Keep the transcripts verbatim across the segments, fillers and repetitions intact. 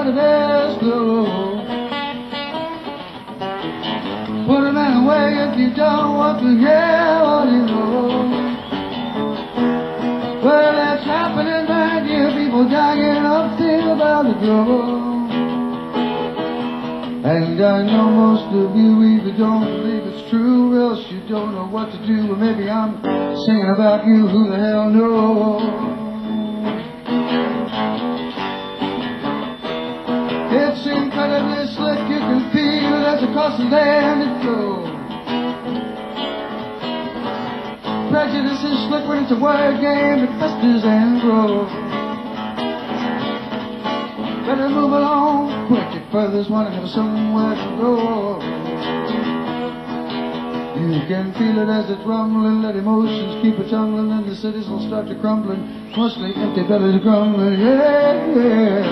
but it is slow. Put a man away if you don't want to hear what you know. Well, that's happening right here. People dying up there about the trouble. And I know most of you either don't believe it's true, or else you don't know what to do. Or maybe I'm singing about you, who the hell knows? It's incredibly slick, you can feel it as across the land it goes. Prejudice is slick when it's a word game that festers and grows. Better move along, quick, your furthest one and have somewhere to go. You can feel it as it's rumbling, let emotions keep it tumbling, and the cities will start to crumbling, mostly empty bellies grumbling, yeah, yeah.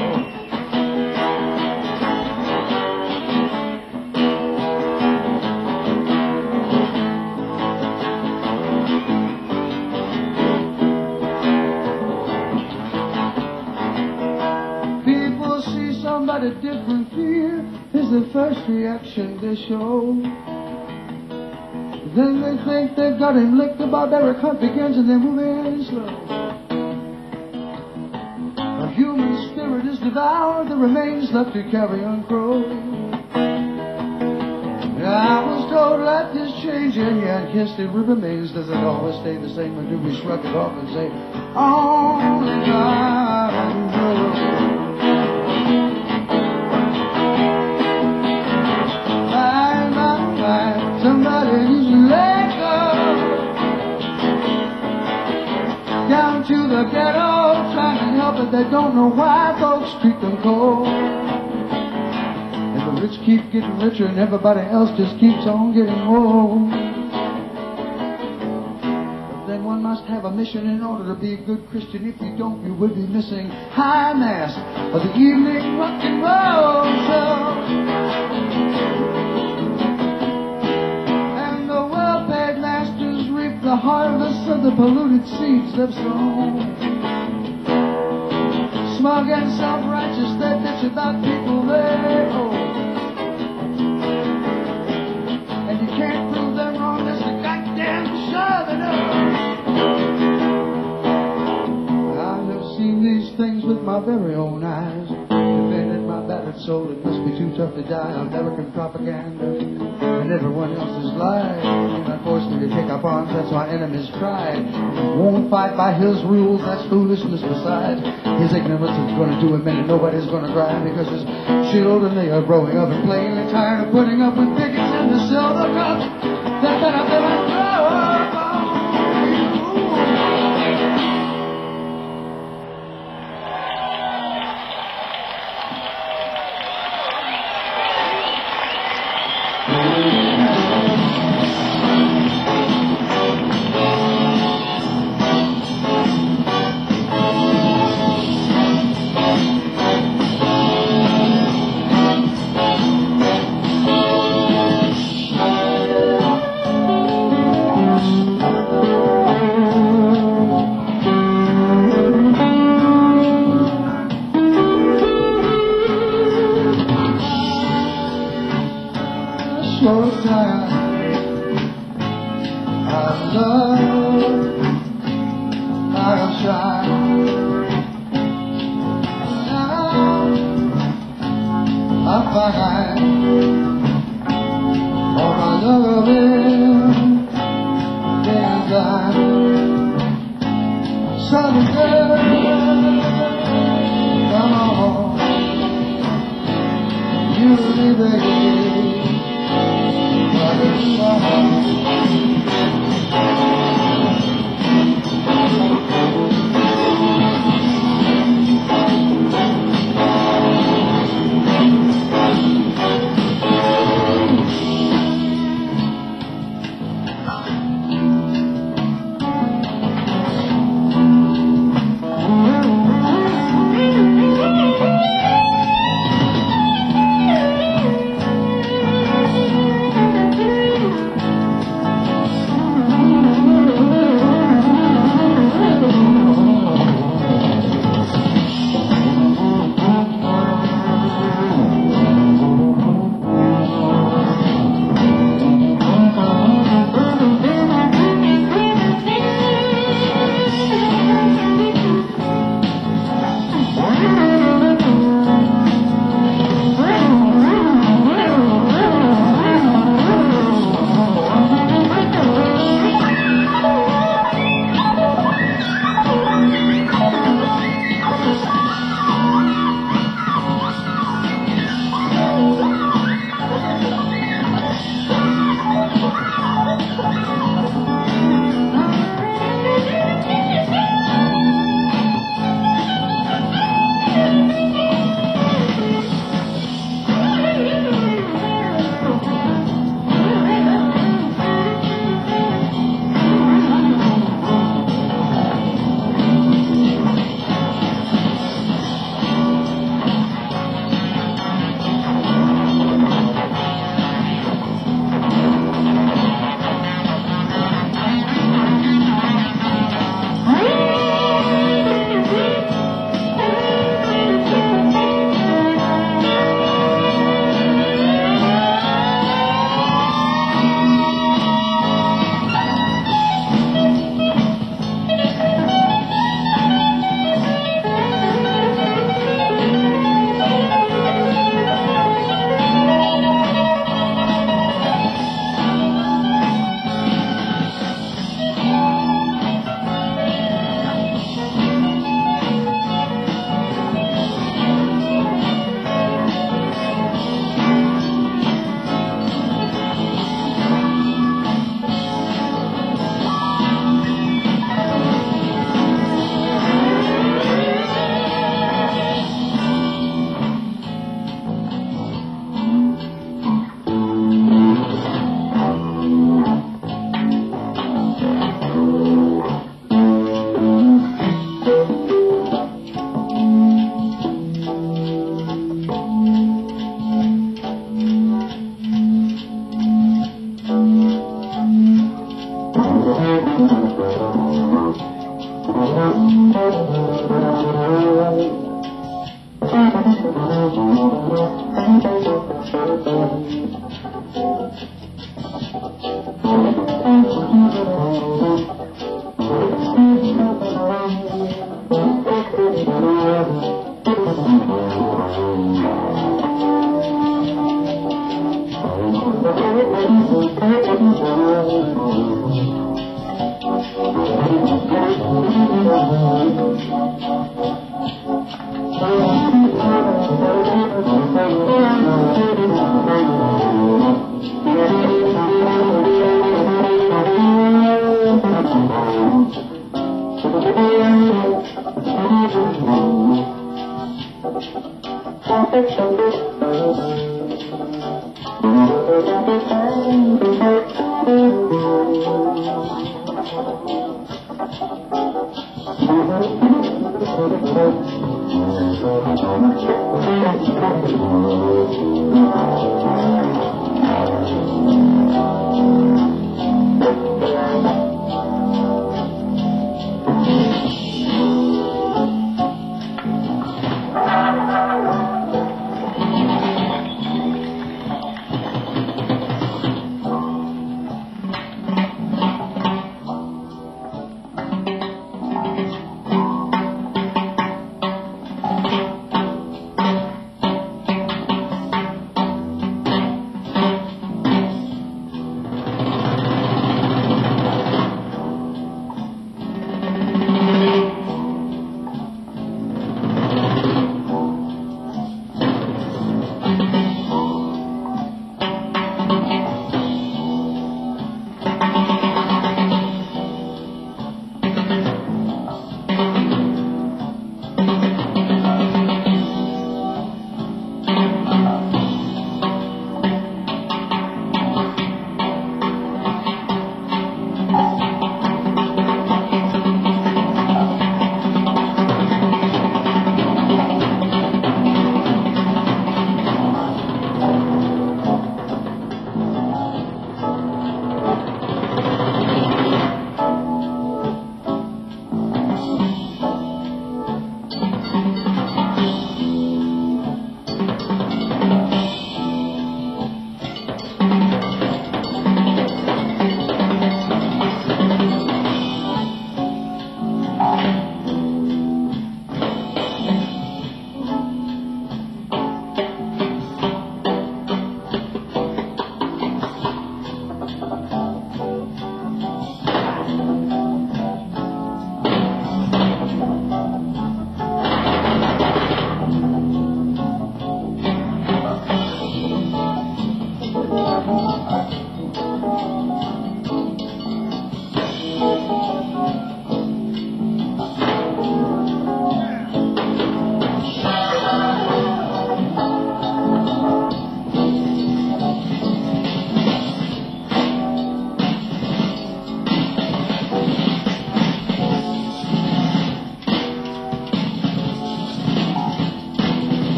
Somebody different fear is the first reaction they show. Then they think they've got him licked, the barbaric hunt begins and they move in slow. A human spirit is devoured, the remains left to carry on crow. I was told life is changing, yet history remains. Does it always stay the same, or do we shrug it off and say, only God knows? Somebody needs to let go. Down to the ghetto, trying to help it, they don't know why folks treat them cold. And the rich keep getting richer and everybody else just keeps on getting old. But then one must have a mission in order to be a good Christian. If you don't, you will be missing high mass of the evening rock and roll show. The harvest of the polluted seeds they've sown. Smug and self-righteous, they bitch about people they own. And you can't prove them wrong, that's the goddamn sure they know. I have seen these things with my very own eyes. Defended my battered soul, it must be too tough to die. American propaganda and everyone else's lies. And forced me to take up arms, that's my enemy's pride. Won't fight by his rules, that's foolishness besides. His ignorance is going to do him in, and nobody's going to cry because his children, they are growing up and plainly tired of putting up with bigots in the silver cups. They're fed up, they're like,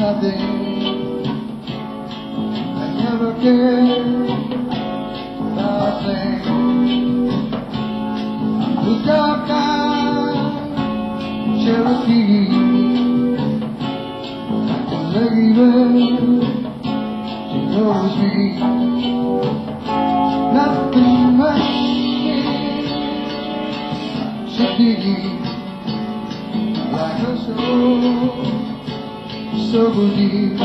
nothing. I never cared about things. The dark eyed Cherokee, like a lady, she knows me. Nothing much she did, like her soul, so deep.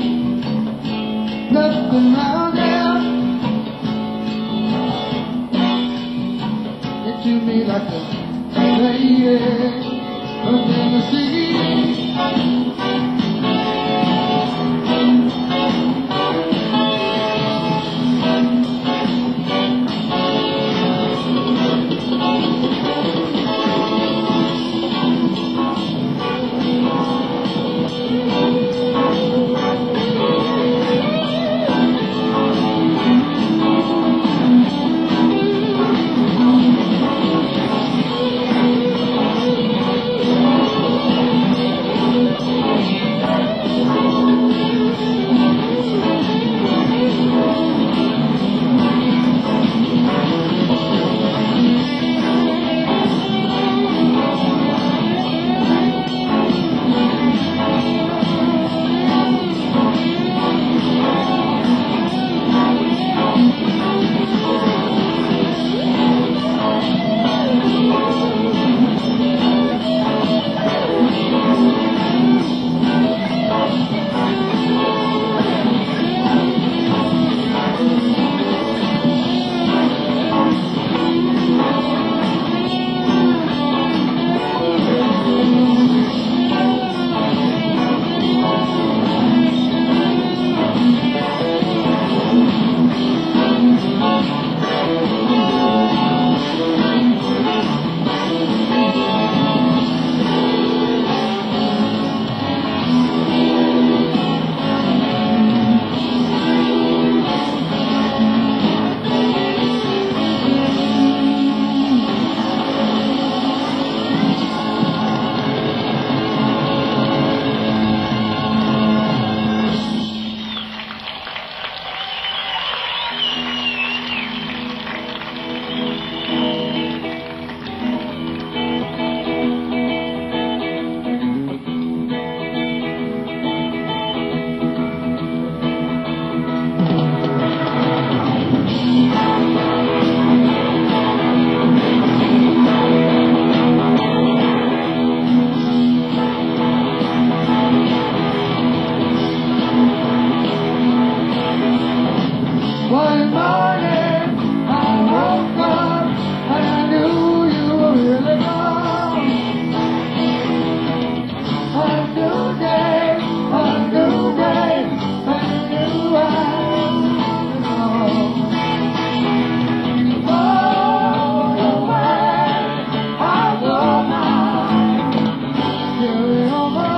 Nothing round there, it to me like a lady from Tennessee. One morning I woke up and I knew you were really gone. A new day, a new day, a new I was gone. Oh, the way I go now, carry over.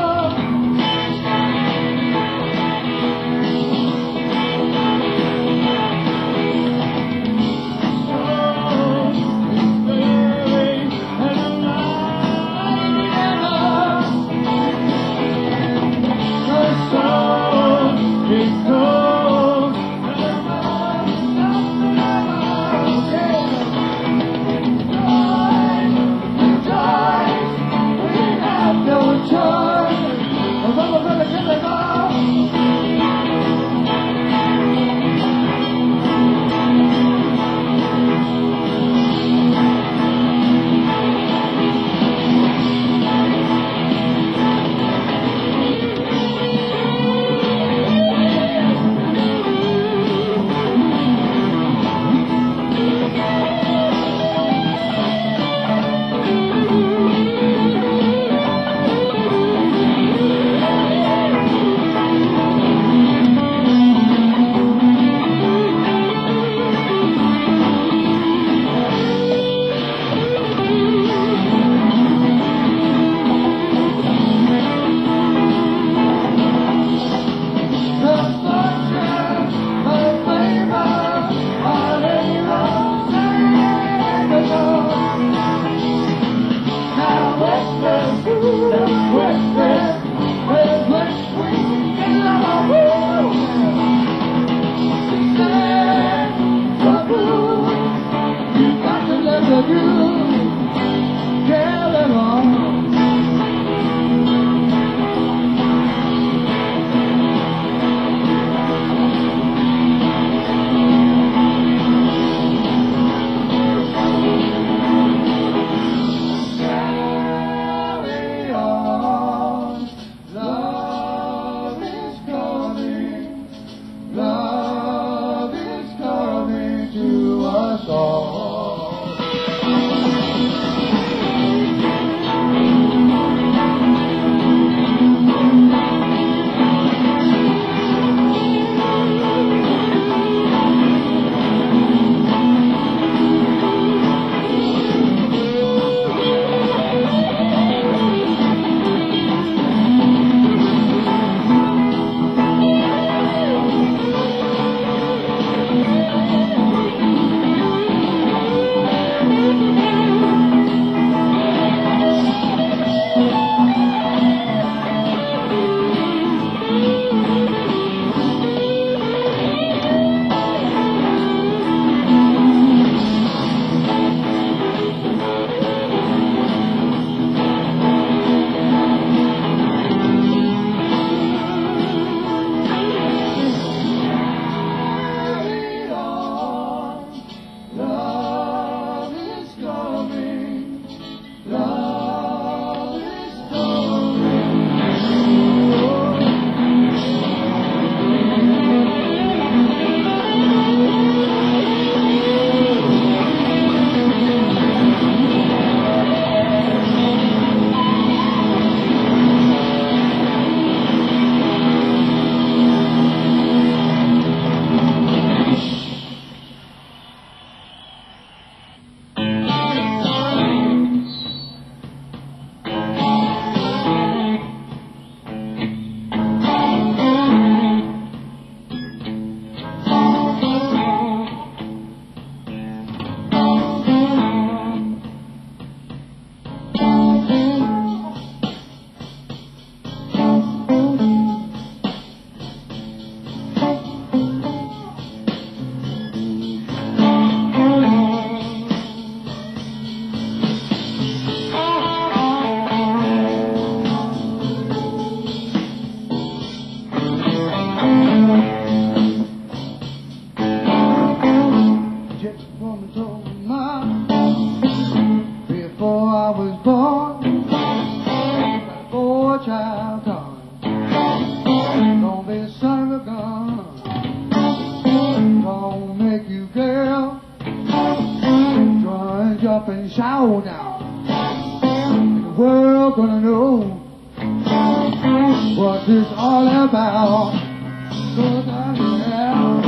what it's all about. 'Cause I have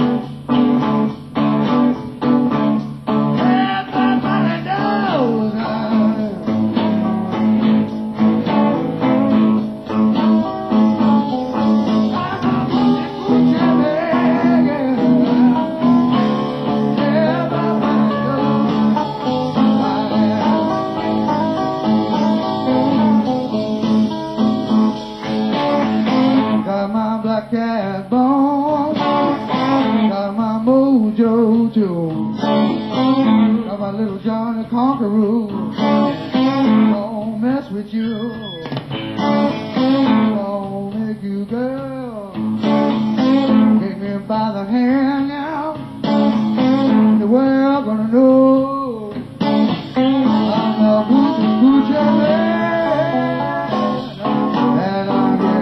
everybody knows cat bone, got my mojo too, got my little Johnny Conqueror, don't mess with you, don't make you girl, take me by the hand now, the world gonna know, I'm a Gucci Gucci man, and I'm here.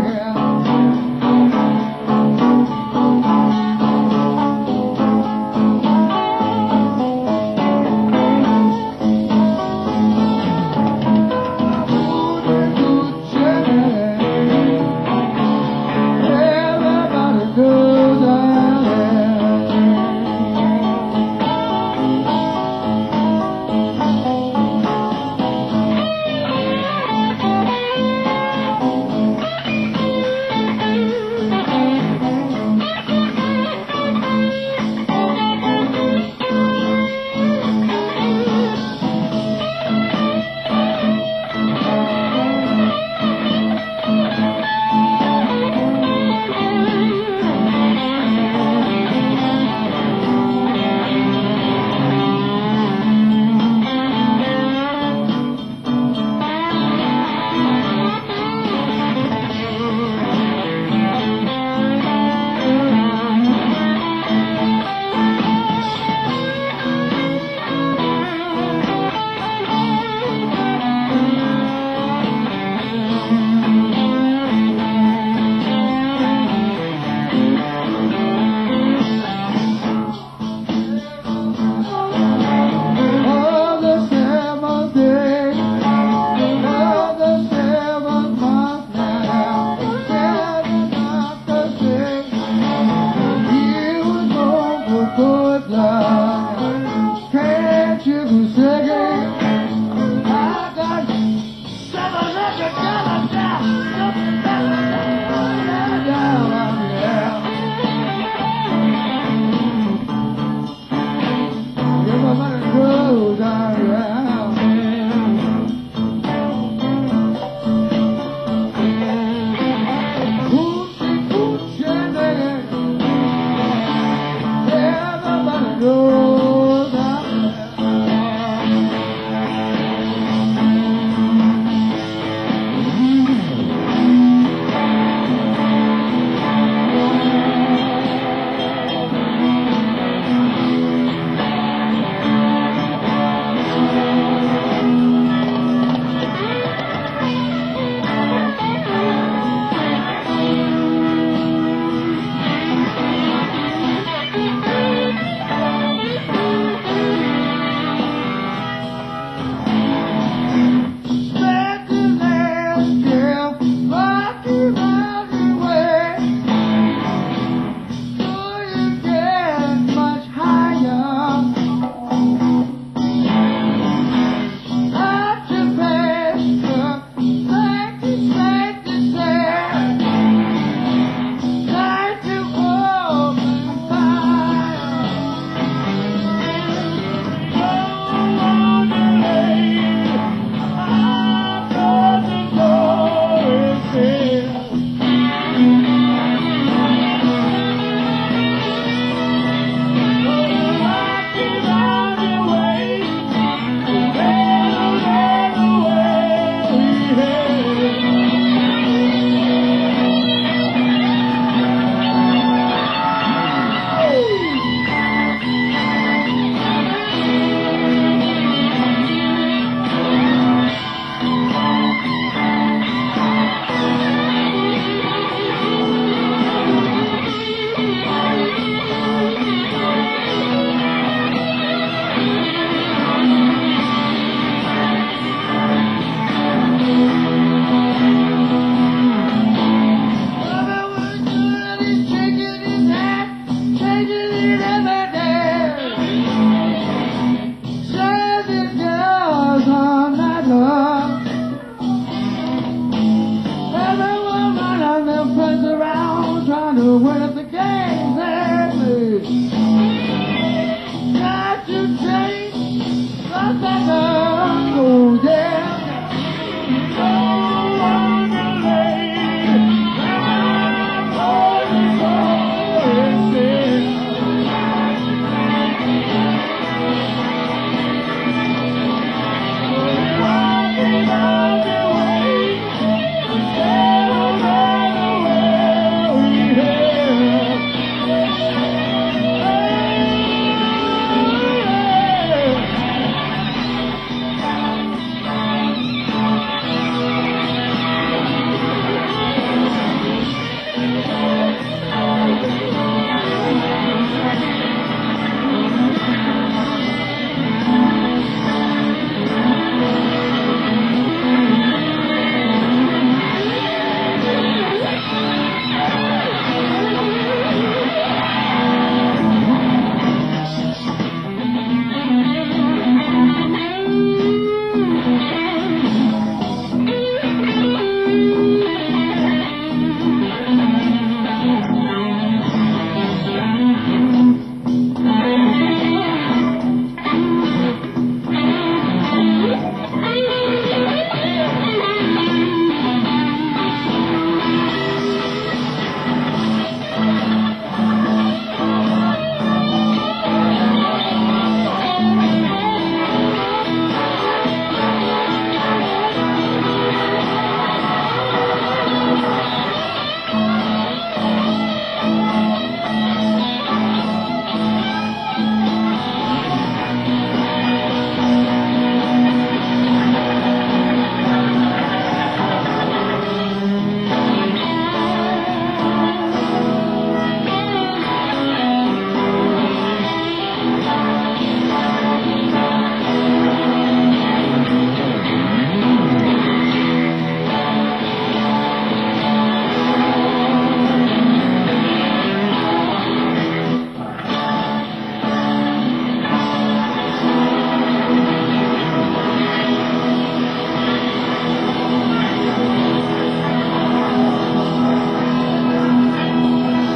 the word of the game that me. Got to change the second, oh yeah.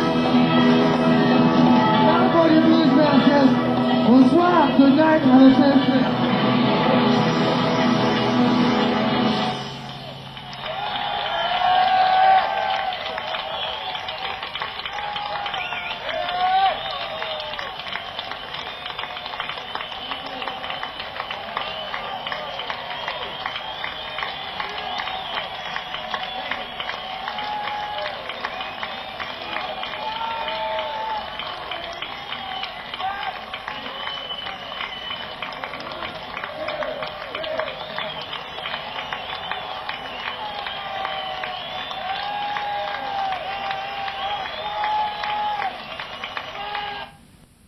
Bonsoir, tonight,